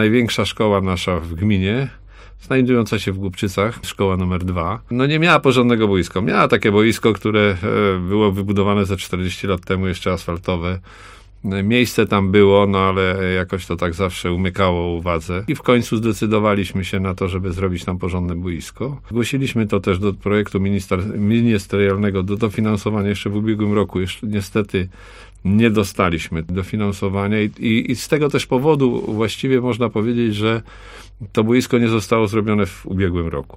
największa szkoła nasza w gminie, znajdująca się w Głubczycach, szkoła numer 2, nie miała porządnego boiska. Miała takie boisko, które było wybudowane za 40 lat temu, jeszcze asfaltowe. Miejsce tam było, ale jakoś to tak zawsze umykało uwadze. I w końcu zdecydowaliśmy się na to, żeby zrobić tam porządne boisko. Zgłosiliśmy to też do projektu ministerialnego do dofinansowania jeszcze w ubiegłym roku. Jeszcze niestety nie dostaliśmy dofinansowania i z tego też powodu właściwie można powiedzieć, że to boisko nie zostało zrobione w ubiegłym roku.